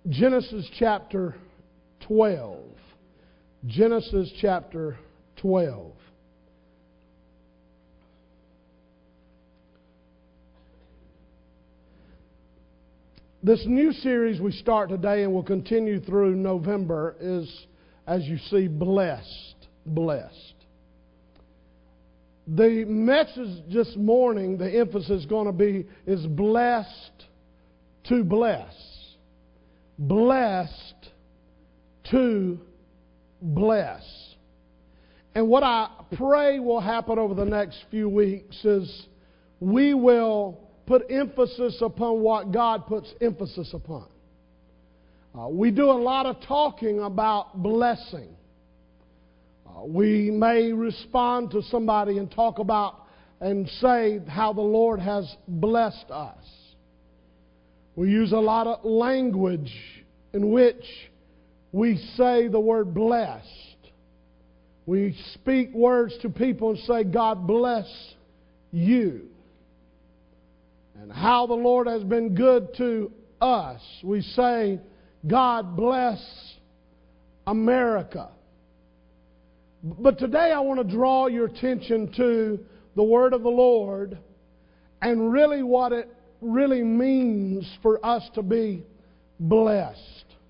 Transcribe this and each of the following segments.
Genesis chapter 12. Genesis chapter 12. This new series we start today and will continue through November is, as you see, blessed. Blessed. The message this morning, the emphasis is going to be, is blessed to bless. Blessed to bless. And what I pray will happen over the next few weeks is we will put emphasis upon what God puts emphasis upon. We do a lot of talking about blessing. We may respond to somebody and talk about and say how the Lord has blessed us. We use a lot of language in which we say the word blessed. We speak words to people and say, God bless you. And how the Lord has been good to us. We say, God bless America. But today I want to draw your attention to the word of the Lord and really what it really means for us to be blessed.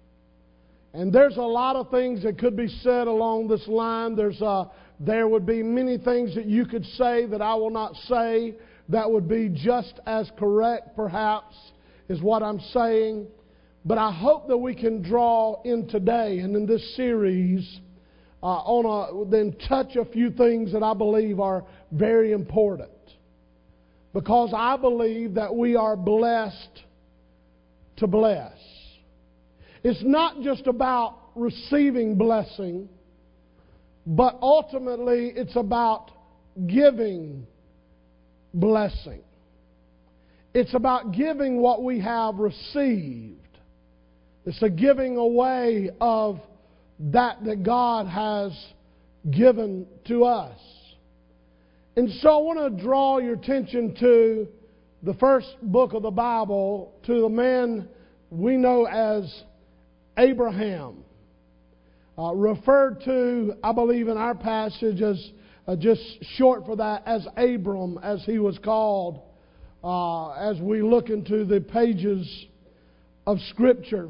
And there's a lot of things that could be said along this line. There would be many things that you could say that I will not say that would be just as correct, perhaps, is what I'm saying. But I hope that we can draw in today and in this series then touch a few things that I believe are very important. Because I believe that we are blessed to bless. It's not just about receiving blessing, but ultimately it's about giving blessing. It's about giving what we have received. It's a giving away of that God has given to us. And so I want to draw your attention to the first book of the Bible, to the man we know as Abraham. Referred to, I believe, in our passage as just short for that, as Abram, as he was called, as we look into the pages of Scripture.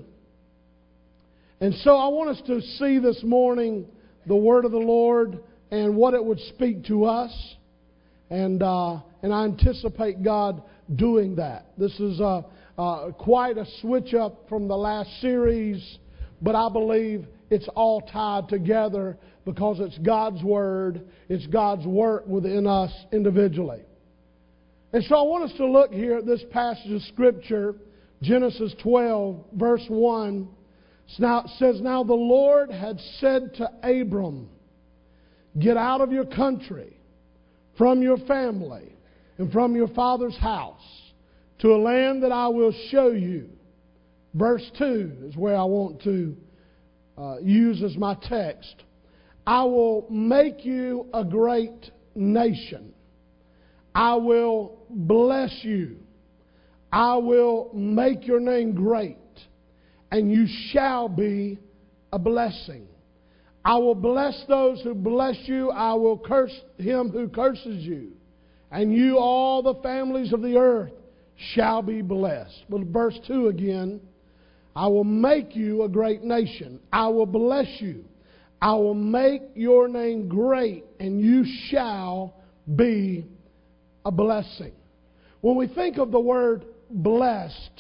And so I want us to see this morning the Word of the Lord and what it would speak to us. And I anticipate God doing that. This is quite a switch up from the last series, but I believe it's all tied together because it's God's Word, it's God's work within us individually. And so I want us to look here at this passage of Scripture, Genesis 12, verse 1. It says, Now the Lord had said to Abram, Get out of your country, from your family, and from your father's house, to a land that I will show you. Verse 2 is where I want to use as my text. I will make you a great nation. I will bless you. I will make your name great, and you shall be a blessing. I will bless those who bless you. I will curse him who curses you. And you, all the families of the earth, shall be blessed. But verse 2 again. I will make you a great nation. I will bless you. I will make your name great, and you shall be a blessing. When we think of the word blessed,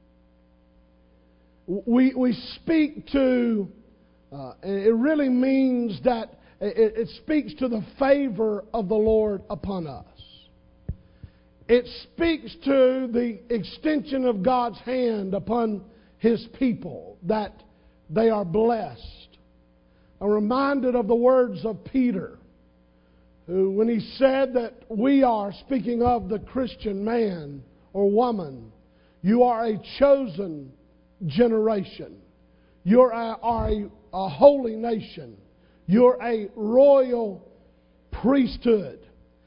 we speak to, it really means that it speaks to the favor of the Lord upon us. It speaks to the extension of God's hand upon His people, that they are blessed. I'm reminded of the words of Peter, who, when he said that we are, speaking of the Christian man or woman, you are a chosen generation. You're a holy nation. You're a royal priesthood.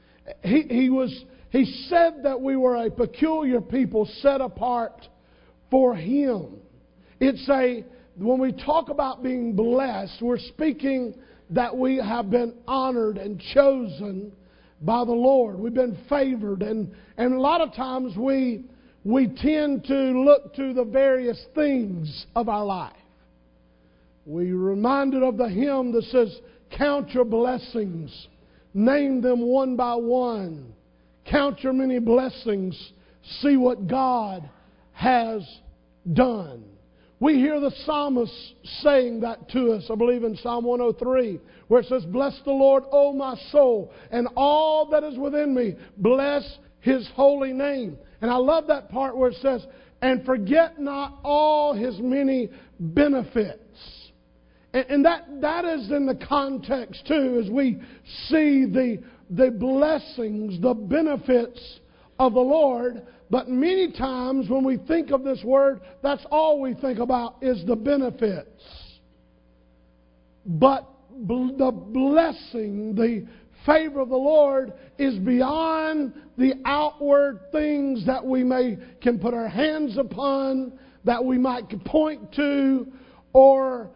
He said that we were a peculiar people set apart for Him. When we talk about being blessed, we're speaking that we have been honored and chosen by the Lord. We've been favored. And a lot of times we tend to look to the various things of our life. We're reminded of the hymn that says, count your blessings, name them one by one. Count your many blessings, see what God has done. We hear the psalmist saying that to us, I believe in Psalm 103, where it says, bless the Lord, O my soul, and all that is within me, bless His holy name. And I love that part where it says, and forget not all His many benefits. And that is in the context too, as we see the blessings, the benefits of the Lord. But many times when we think of this word, that's all we think about is the benefits. But the blessing, the favor of the Lord is beyond the outward things that we can put our hands upon, that we might point to, or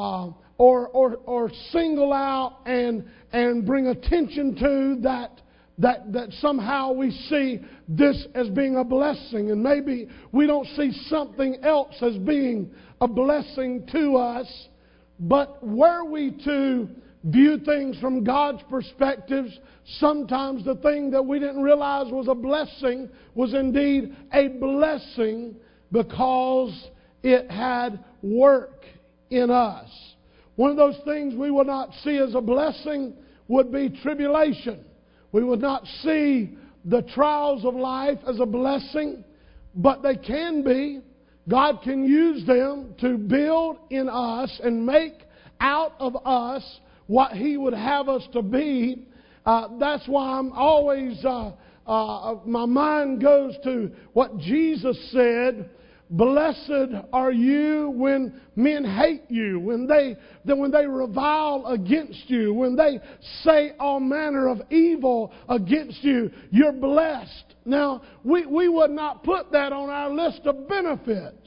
single out and bring attention to, that somehow we see this as being a blessing, and maybe we don't see something else as being a blessing to us. But were we to view things from God's perspectives, sometimes the thing that we didn't realize was a blessing was indeed a blessing because it had work in us. One of those things we would not see as a blessing would be tribulation. We would not see the trials of life as a blessing, but they can be. God can use them to build in us and make out of us what He would have us to be. That's why I'm always, my mind goes to what Jesus said. Blessed are you when men hate you, when they revile against you, when they say all manner of evil against you. You're blessed. Now, we would not put that on our list of benefits.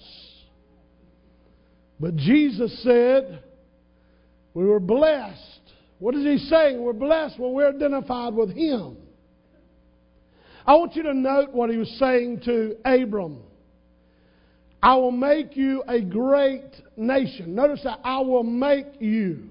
But Jesus said we were blessed. What is He saying? We're blessed when we're identified with Him. I want you to note what He was saying to Abram. I will make you a great nation. Notice that, I will make you.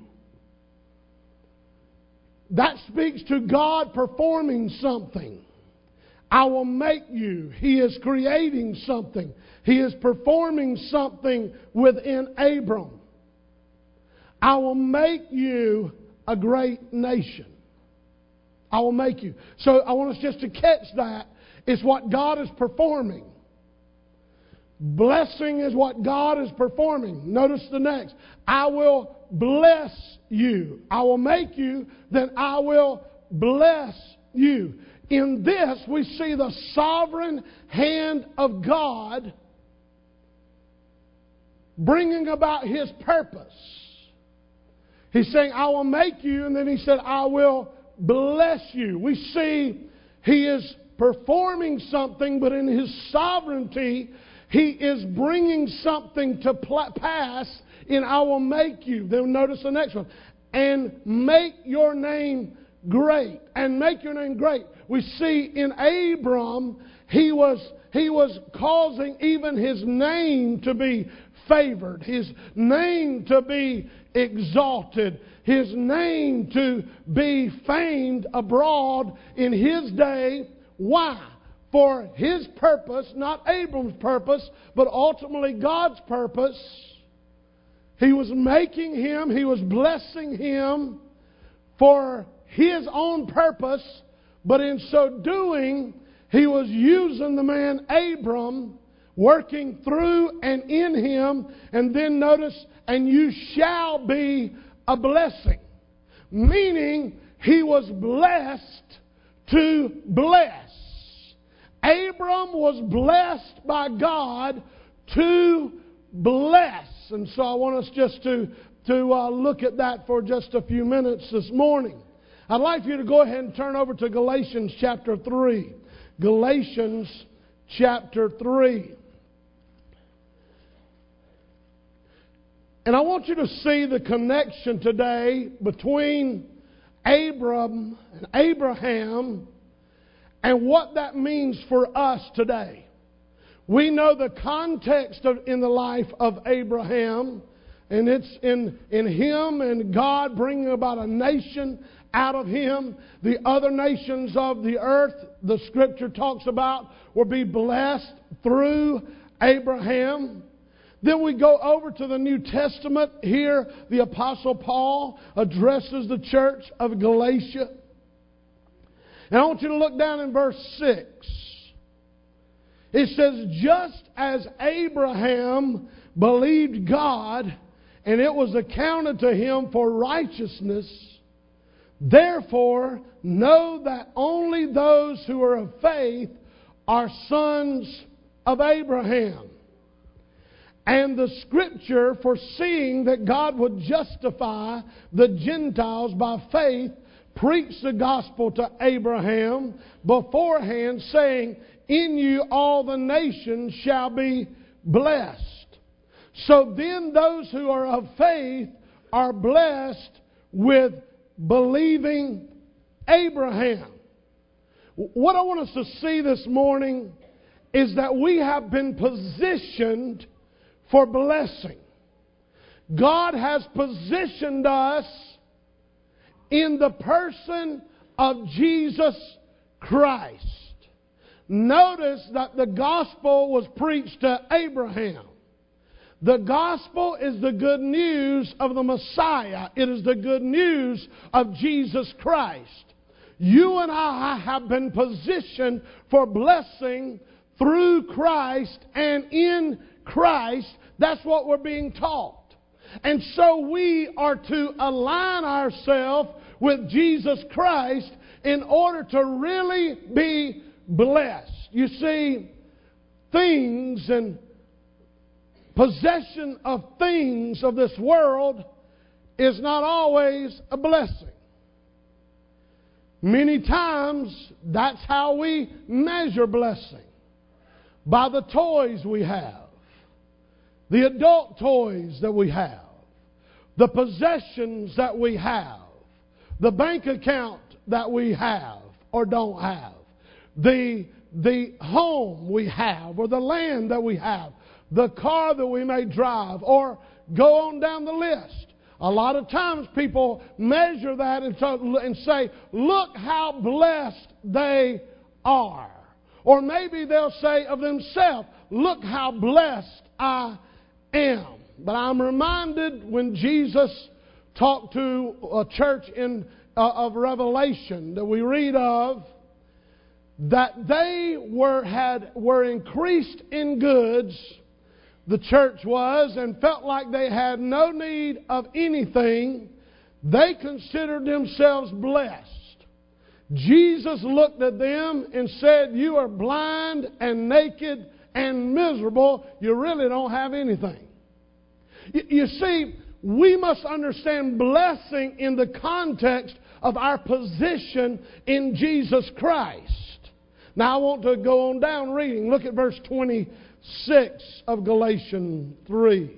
That speaks to God performing something. I will make you. He is creating something. He is performing something within Abram. I will make you a great nation. I will make you. So I want us just to catch that. It's what God is performing. Blessing is what God is performing. Notice the next. I will bless you. I will make you, then I will bless you. In this, we see the sovereign hand of God bringing about His purpose. He's saying, I will make you, and then He said, I will bless you. We see He is performing something, but in His sovereignty, He is bringing something to pass in I will make you. Then notice the next one. And make your name great. And make your name great. We see in Abram, he was causing even his name to be favored. His name to be exalted. His name to be famed abroad in his day. Why? For His purpose, not Abram's purpose, but ultimately God's purpose. He was making him, He was blessing him for His own purpose, but in so doing, He was using the man Abram, working through and in him, and then notice, and you shall be a blessing. Meaning, he was blessed to bless. Abram was blessed by God to bless. And so I want us just to look at that for just a few minutes this morning. I'd like for you to go ahead and turn over to Galatians chapter 3. Galatians chapter 3. And I want you to see the connection today between Abram and Abraham and what that means for us today. We know the context in the life of Abraham, and it's in him and God bringing about a nation out of him. The other nations of the earth, the Scripture talks about, will be blessed through Abraham. Then we go over to the New Testament. Here, the Apostle Paul addresses the church of Galatia. And I want you to look down in verse 6. It says, just as Abraham believed God, and it was accounted to him for righteousness, therefore know that only those who are of faith are sons of Abraham. And the Scripture, foreseeing that God would justify the Gentiles by faith, preached the gospel to Abraham beforehand, saying, in you all the nations shall be blessed. So then those who are of faith are blessed with believing Abraham. What I want us to see this morning is that we have been positioned for blessing. God has positioned us in the person of Jesus Christ. Notice that the gospel was preached to Abraham. The gospel is the good news of the Messiah. It is the good news of Jesus Christ. You and I have been positioned for blessing through Christ and in Christ. That's what we're being taught. And so we are to align ourselves with Jesus Christ in order to really be blessed. You see, things and possession of things of this world is not always a blessing. Many times, that's how we measure blessing. By the toys we have, the adult toys that we have, the possessions that we have, the bank account that we have or don't have, the home we have or the land that we have, the car that we may drive, or go on down the list. A lot of times people measure that and say, look how blessed they are. Or maybe they'll say of themselves, look how blessed I am. But I'm reminded when Jesus talked to a church of Revelation that we read of, that they were increased in goods, the church was, and felt like they had no need of anything. They considered themselves blessed. Jesus looked at them and said, you are blind and naked and miserable. You really don't have anything. You see, we must understand blessing in the context of our position in Jesus Christ. Now I want to go on down reading. Look at verse 26 of Galatians 3.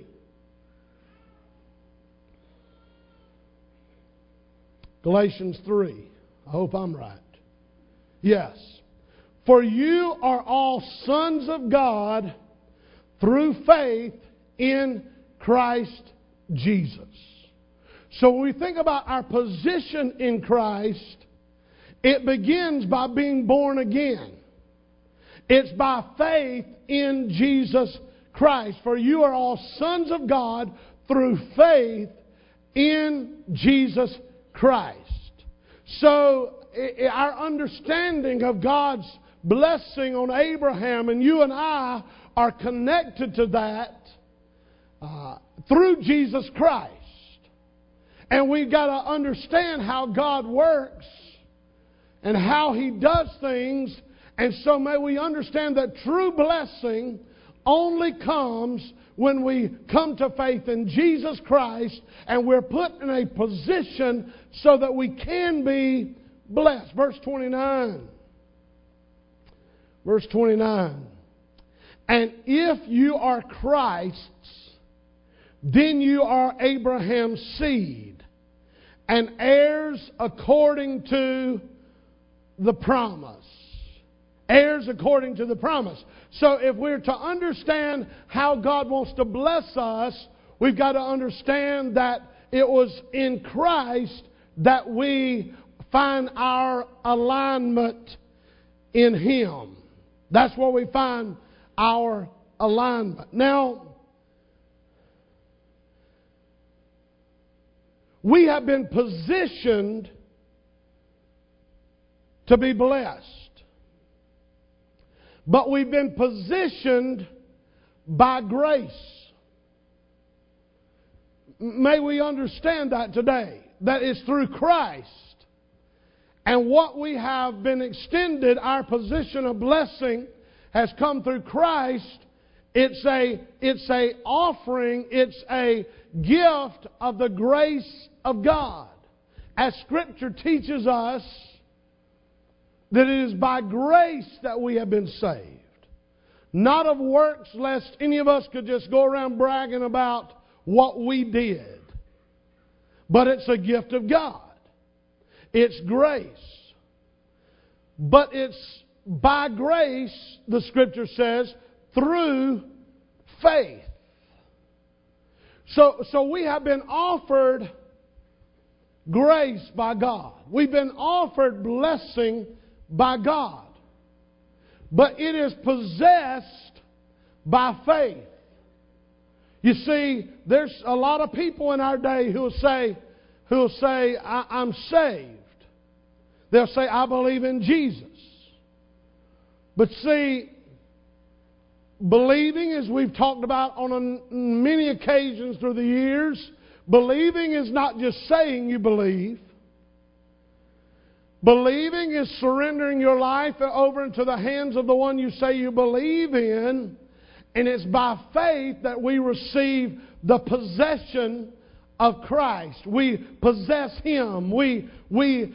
Galatians 3. I hope I'm right. Yes. For you are all sons of God through faith in Christ Jesus. So when we think about our position in Christ, it begins by being born again. It's by faith in Jesus Christ. For you are all sons of God through faith in Jesus Christ. So our understanding of God's blessing on Abraham, and you and I are connected to that through Jesus Christ. And we've got to understand how God works and how He does things. And so may we understand that true blessing only comes when we come to faith in Jesus Christ and we're put in a position so that we can be blessed. Verse 29. Verse 29. And if you are Christ's, then you are Abraham's seed and heirs according to the promise. Heirs according to the promise. So if we're to understand how God wants to bless us, we've got to understand that it was in Christ that we find our alignment in Him. That's where we find our alignment. Now, we have been positioned to be blessed. But we've been positioned by grace. May we understand that today. That is through Christ. And what we have been extended, our position of blessing, has come through Christ. It's a offering, it's a gift of the grace of God. As Scripture teaches us that it is by grace that we have been saved. Not of works, lest any of us could just go around bragging about what we did. But it's a gift of God. It's grace. But it's by grace, the Scripture says, through faith. So we have been offered grace by God. We've been offered blessing by God. But it is possessed by faith. You see, there's a lot of people in our day who will say, I'm saved. They'll say, I believe in Jesus. But see, believing, as we've talked about on many occasions through the years, believing is not just saying you believe. Believing is surrendering your life over into the hands of the one you say you believe in. And it's by faith that we receive the possession of Christ. We possess Him. He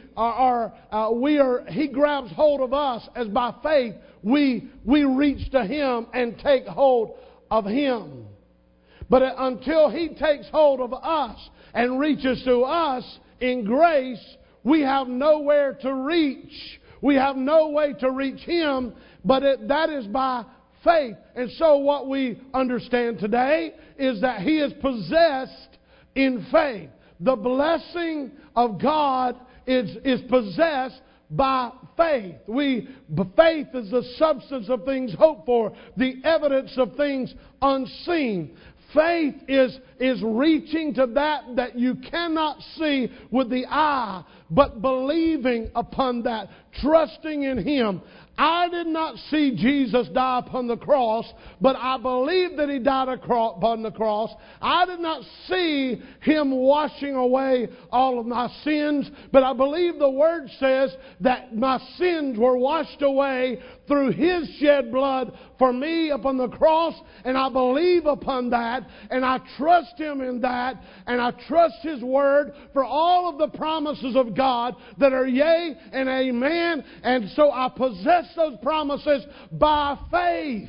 grabs hold of us as by faith we reach to Him and take hold of Him. But until He takes hold of us and reaches to us in grace, we have nowhere to reach. We have no way to reach Him, but that is by faith. And so what we understand today is that He is possessed in faith. The blessing of God is possessed by faith. Faith is the substance of things hoped for, the evidence of things unseen. Faith is reaching to that you cannot see with the eye, but believing upon that, trusting in Him. I did not see Jesus die upon the cross, but I believe that He died upon the cross. I did not see Him washing away all of my sins, but I believe the Word says that my sins were washed away through His shed blood for me upon the cross, and I believe upon that, and I trust Him in that, and I trust His Word for all of the promises of God that are yea and amen, and so I possess those promises by faith.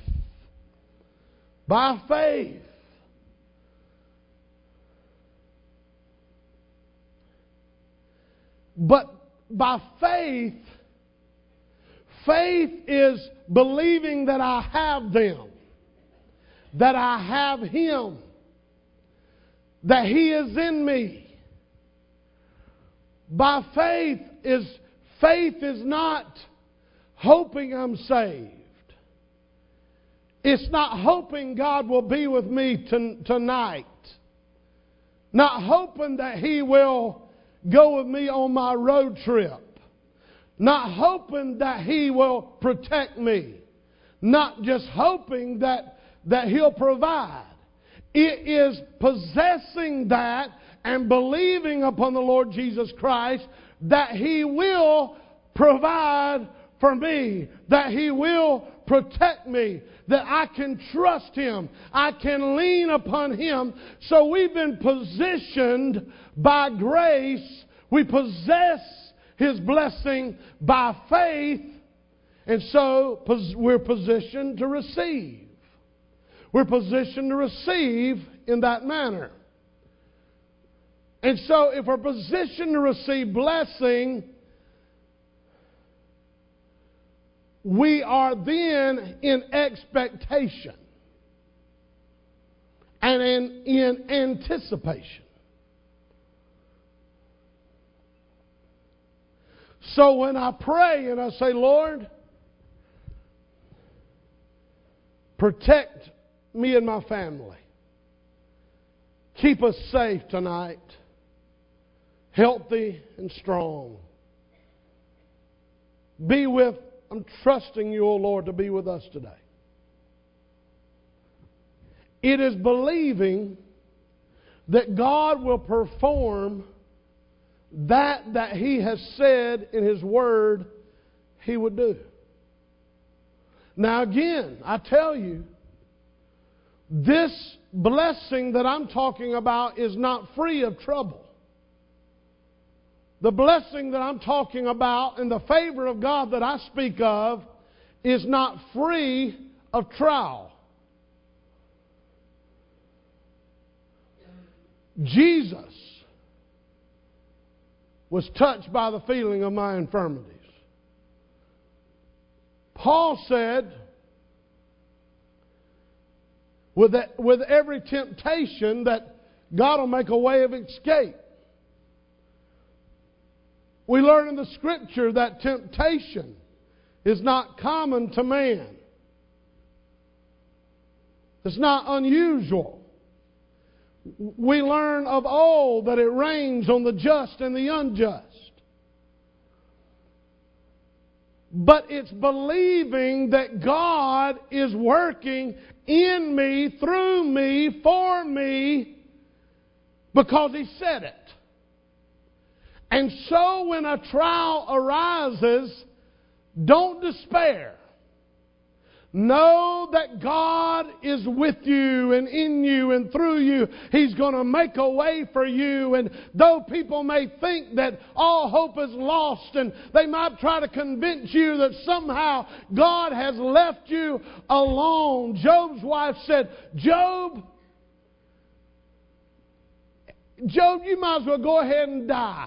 By faith. But by faith, faith is believing that I have them, that I have Him, that He is in me. By faith is not hoping I'm saved. It's not hoping God will be with me tonight. Not hoping that He will go with me on my road trip. Not hoping that He will protect me. Not just hoping that He'll provide. It is possessing that and believing upon the Lord Jesus Christ that He will provide for me, that He will protect me, that I can trust Him, I can lean upon Him. So we've been positioned by grace. We possess His blessing by faith, and so we're positioned to receive. We're positioned to receive in that manner. And so if we're positioned to receive blessing, we are then in expectation and in anticipation. So when I pray and I say, Lord, protect me and my family. Keep us safe tonight, healthy and strong. I'm trusting you, O Lord, to be with us today. It is believing that God will perform that He has said in His Word He would do. Now again, I tell you, this blessing that I'm talking about is not free of trouble. The blessing that I'm talking about and the favor of God that I speak of is not free of trial. Jesus was touched by the feeling of my infirmities. Paul said, with every temptation, that God will make a way of escape. We learn in the Scripture that temptation is not common to man. It's not unusual. We learn of old that it rains on the just and the unjust. But it's believing that God is working in me, through me, for me, because He said it. And so when a trial arises, don't despair. Know that God is with you and in you and through you. He's going to make a way for you. And though people may think that all hope is lost and they might try to convince you that somehow God has left you alone. Job's wife said, Job, you might as well go ahead and die.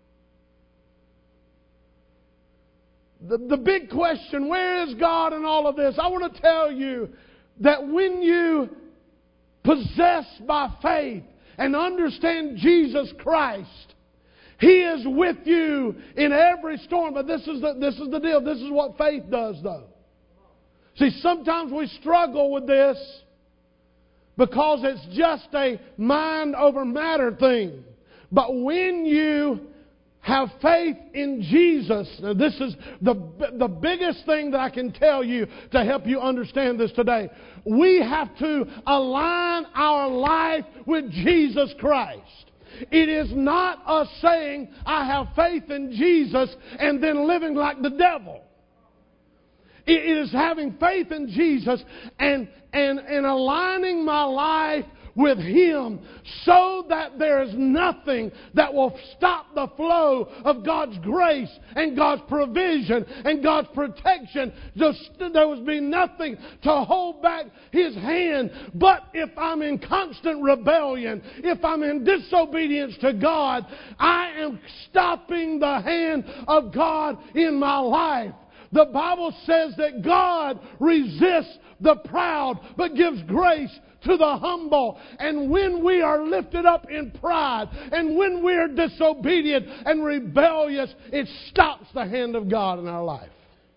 The big question, where is God in all of this? I want to tell you that when you possess by faith and understand Jesus Christ, He is with you in every storm. But this is the deal. This is what faith does, though. See, sometimes we struggle with this because it's just a mind over matter thing. But when you have faith in Jesus. Now, this is the biggest thing that I can tell you to help you understand this today. We have to align our life with Jesus Christ. It is not us saying, I have faith in Jesus, and then living like the devil. It is having faith in Jesus and aligning my life with Him so that there is nothing that will stop the flow of God's grace and God's provision and God's protection. There will be nothing to hold back His hand. But if I'm in constant rebellion, if I'm in disobedience to God, I am stopping the hand of God in my life. The Bible says that God resists the proud but gives grace to the humble. And when we are lifted up in pride and when we are disobedient and rebellious, it stops the hand of God in our life.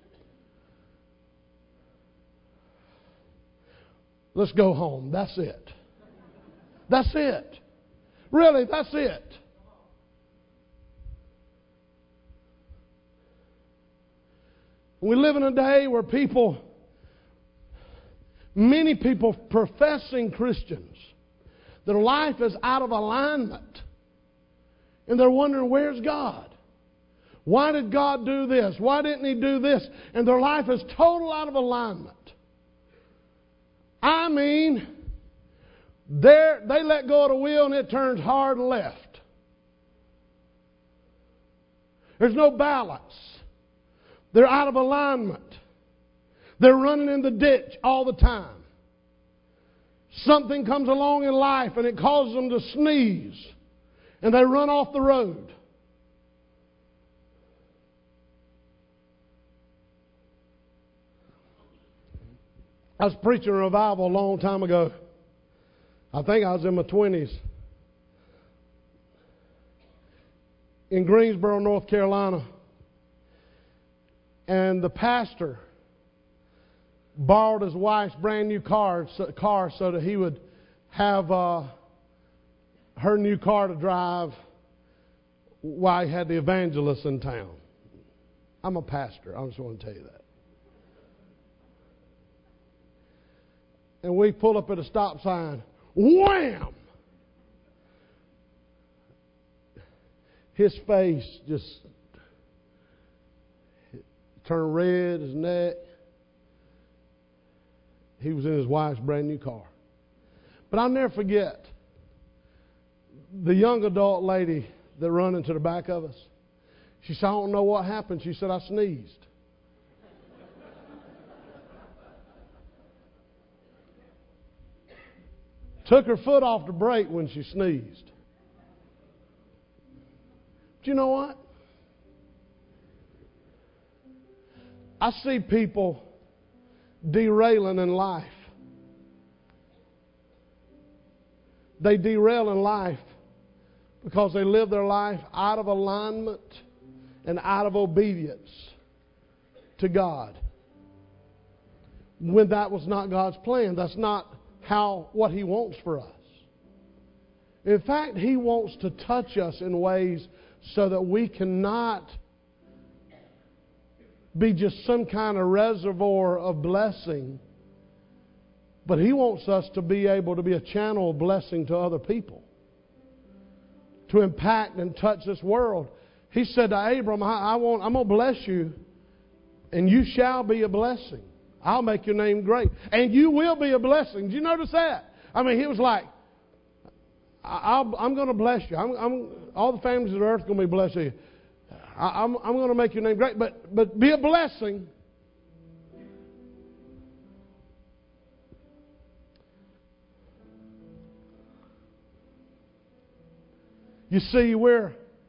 Let's go home. That's it. That's it. Really, that's it. We live in a day where many people professing Christians, their life is out of alignment. And they're wondering, where's God? Why did God do this? Why didn't He do this? And their life is total out of alignment. I mean, they let go of the wheel and it turns hard left. There's no balance. They're out of alignment. They're running in the ditch all the time. Something comes along in life and it causes them to sneeze, and they run off the road. I was preaching a revival a long time ago. I think I was in my 20s. In Greensboro, North Carolina. And the pastor borrowed his wife's brand new car so that he would have her new car to drive while he had the evangelist in town. I'm a pastor. I just want to tell you that. And we pull up at a stop sign. Wham! His face just turned red, his neck. He was in his wife's brand new car. But I'll never forget the young adult lady that run into the back of us. She said, I don't know what happened. She said, I sneezed. Took her foot off the brake when she sneezed. But you know what? I see people derailing in life. They derail in life because they live their life out of alignment and out of obedience to God. When that was not God's plan. That's not what He wants for us. In fact, He wants to touch us in ways so that we cannot be just some kind of reservoir of blessing, but He wants us to be able to be a channel of blessing to other people, to impact and touch this world. He said to Abram, I'm going to bless you, and you shall be a blessing. I'll make your name great. And you will be a blessing. Did you notice that? I mean, he was like, I'm going to bless you. All the families of the earth are going to be blessed. I'm going to make your name great. But be a blessing. You see, we're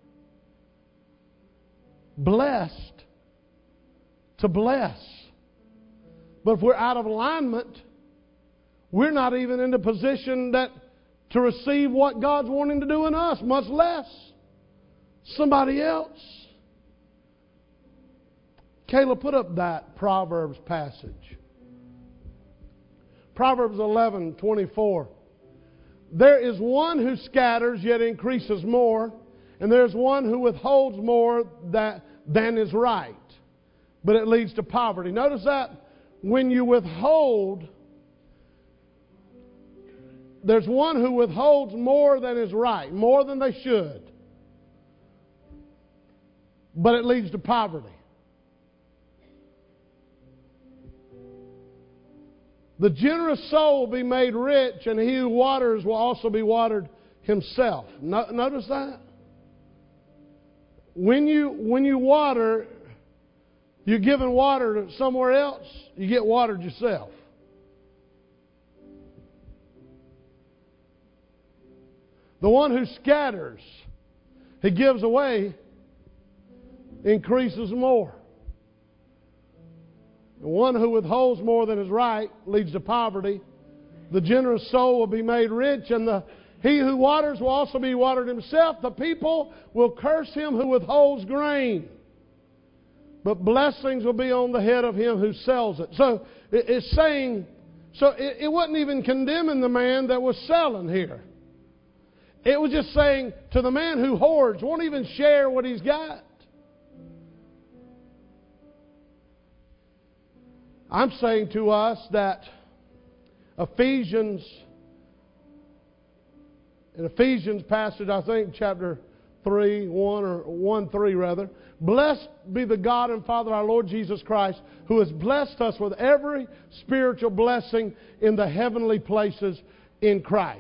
blessed to bless. But if we're out of alignment, we're not even in the position to receive what God's wanting to do in us, much less somebody else. Kayla, put up that Proverbs passage. Proverbs 11:24. There is one who scatters yet increases more, and there's one who withholds more than is right, but it leads to poverty. Notice that. When you withhold, there's one who withholds more than is right, more than they should. But it leads to poverty. The generous soul will be made rich, and he who waters will also be watered himself. Notice that? When you water, you're giving water to somewhere else, you get watered yourself. The one who scatters, he gives away, increases more. The one who withholds more than is right leads to poverty. The generous soul will be made rich, and he who waters will also be watered himself. The people will curse him who withholds grain, but blessings will be on the head of him who sells it. So it's saying, it wasn't even condemning the man that was selling here. It was just saying to the man who hoards, won't even share what he's got. I'm saying to us that Ephesians passage, I think chapter 3, 1 or 1:3 rather. Blessed be the God and Father our Lord Jesus Christ, who has blessed us with every spiritual blessing in the heavenly places in Christ.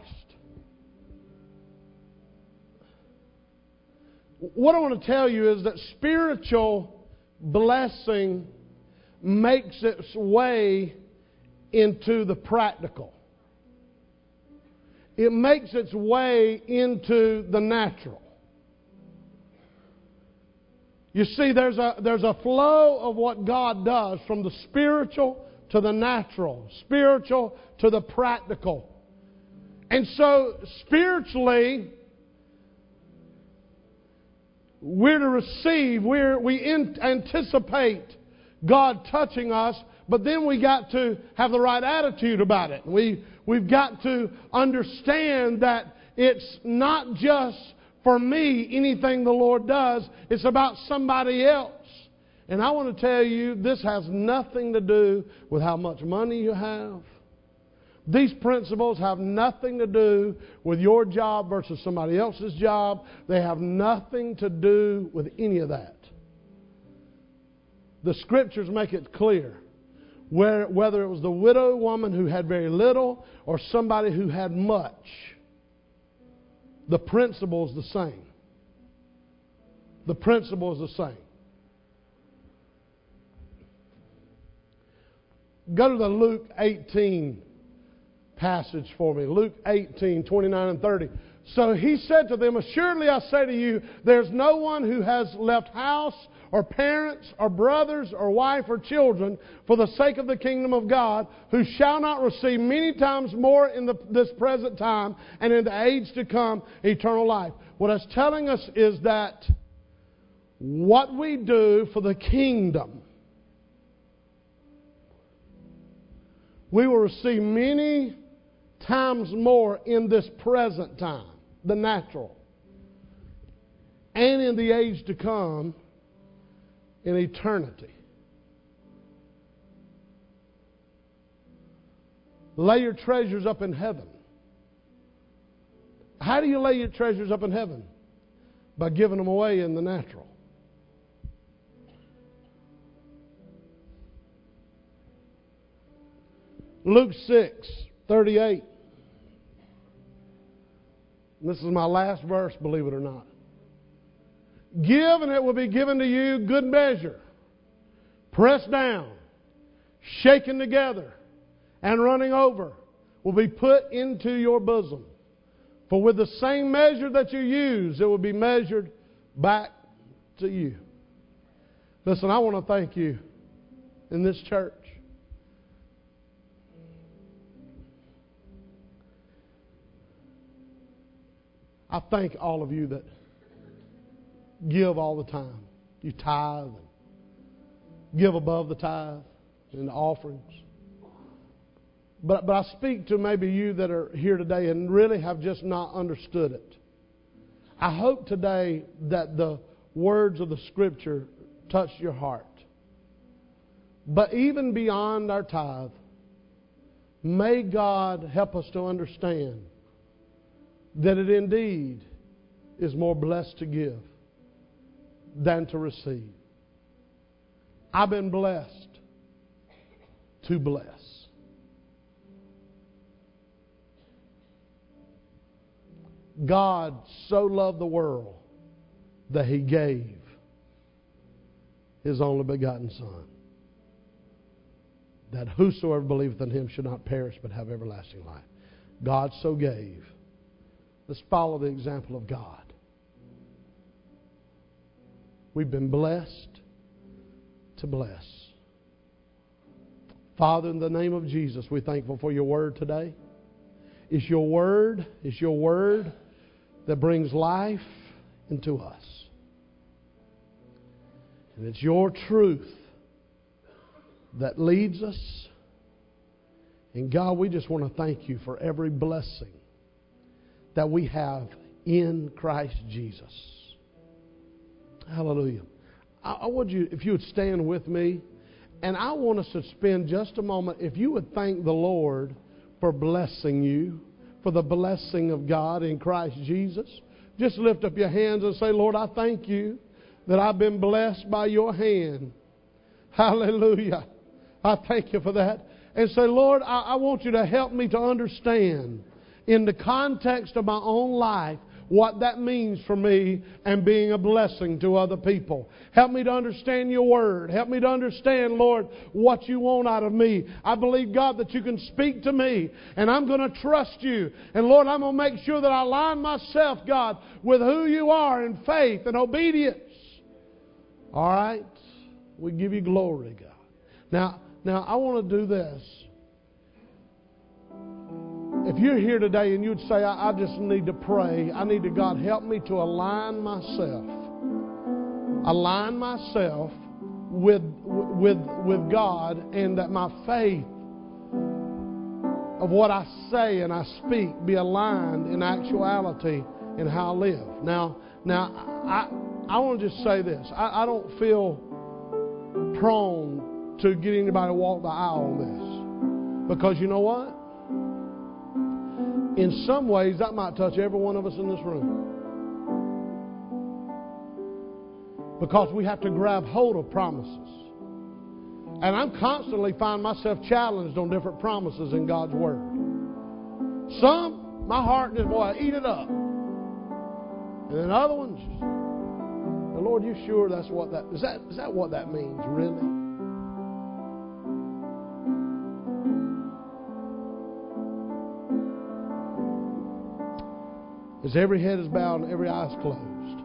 What I want to tell you is that spiritual blessing makes its way into the practical. it makes its way into the natural. You see, there's a flow of what God does from the spiritual to the natural, spiritual to the practical. And so, spiritually, we're to receive, we anticipate God touching us, but then we got to have the right attitude about it. We've got to understand that it's not just for me, anything the Lord does, it's about somebody else. And I want to tell you, this has nothing to do with how much money you have. These principles have nothing to do with your job versus somebody else's job. They have nothing to do with any of that. The Scriptures make it clear. Whether it was the widow woman who had very little or somebody who had much, the principle is the same. The principle is the same. Go to the Luke 18 passage for me. Luke 18, 29 and 30. So he said to them, assuredly I say to you, there's no one who has left house or parents or brothers or wife or children for the sake of the kingdom of God who shall not receive many times more in this present time and in the age to come eternal life. What it's telling us is that what we do for the kingdom, we will receive many times more in this present time, the natural, and in the age to come, in eternity. Lay your treasures up in heaven. How do you lay your treasures up in heaven? By giving them away in the natural. Luke 6:38. This is my last verse, believe it or not. Give and it will be given to you, good measure, pressed down, shaken together, and running over, will be put into your bosom. For with the same measure that you use, it will be measured back to you. Listen, I want to thank you in this church. I thank all of you that give all the time. You tithe and give above the tithe and the offerings. But I speak to maybe you that are here today and really have just not understood it. I hope today that the words of the Scripture touched your heart. But even beyond our tithe, may God help us to understand that it indeed is more blessed to give than to receive. I've been blessed to bless. God so loved the world that He gave His only begotten Son, that whosoever believeth in Him should not perish but have everlasting life. God so gave. Let's follow the example of God. We've been blessed to bless. Father, in the name of Jesus, we're thankful for your word today. It's your word that brings life into us. And it's your truth that leads us. And God, we just want to thank you for every blessing that we have in Christ Jesus. Hallelujah. I want you, if you would stand with me, and I want us to spend just a moment, if you would thank the Lord for blessing you, for the blessing of God in Christ Jesus. Just lift up your hands and say, Lord, I thank you that I've been blessed by your hand. Hallelujah. I thank you for that. And say, Lord, I want you to help me to understand in the context of my own life what that means for me and being a blessing to other people. Help me to understand your word. Help me to understand, Lord, what you want out of me. I believe, God, that you can speak to me, and I'm going to trust you. And Lord, I'm going to make sure that I align myself, God, with who you are in faith and obedience. All right? We give you glory, God. Now I want to do this. If you're here today and you'd say, I just need to pray, I need to, God, help me to align myself with God, and that my faith of what I say and I speak be aligned in actuality in how I live. Now I want to just say this. I don't feel prone to get anybody to walk the aisle on this, because you know what? In some ways, that might touch every one of us in this room. Because we have to grab hold of promises. And I'm constantly find myself challenged on different promises in God's Word. Some, my heart just, boy, I eat it up. And then other ones, Lord, you sure that's what that is? That what that means, really? As every head is bowed and every eye is closed,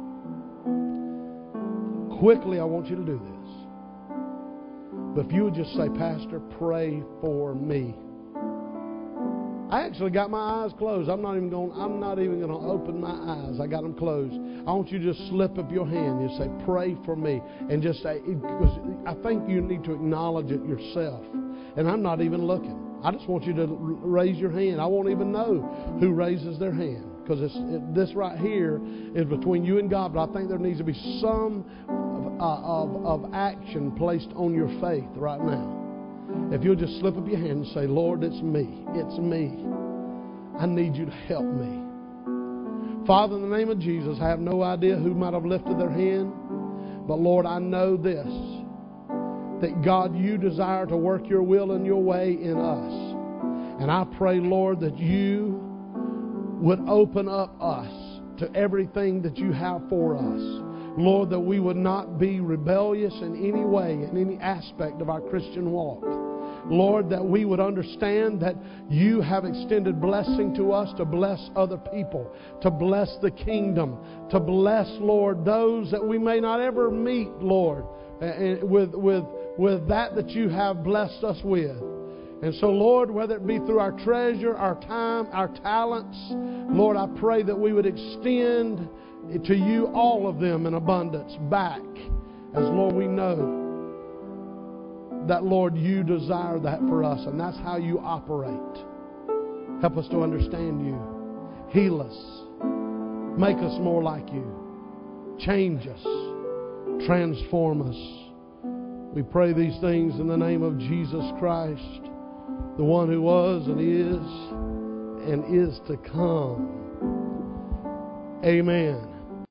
quickly I want you to do this. But if you would just say, Pastor, pray for me. I actually got my eyes closed. I'm not even going to open my eyes. I got them closed. I want you to just slip up your hand and say, pray for me. And just say, because I think you need to acknowledge it yourself. And I'm not even looking. I just want you to raise your hand. I won't even know who raises their hand, because this right here is between you and God. But I think there needs to be some of action placed on your faith right now. If you'll just slip up your hand and say, Lord, it's me. It's me. I need you to help me. Father, in the name of Jesus, I have no idea who might have lifted their hand. But Lord, I know this, that God, you desire to work your will and your way in us. And I pray, Lord, that you would open up us to everything that you have for us. Lord, that we would not be rebellious in any way, in any aspect of our Christian walk. Lord, that we would understand that you have extended blessing to us to bless other people, to bless the kingdom, to bless, Lord, those that we may not ever meet, Lord, with that you have blessed us with. And so, Lord, whether it be through our treasure, our time, our talents, Lord, I pray that we would extend to you all of them in abundance back. As, Lord, we know that, Lord, you desire that for us, and that's how you operate. Help us to understand you. Heal us. Make us more like you. Change us. Transform us. We pray these things in the name of Jesus Christ, the one who was and is to come. Amen.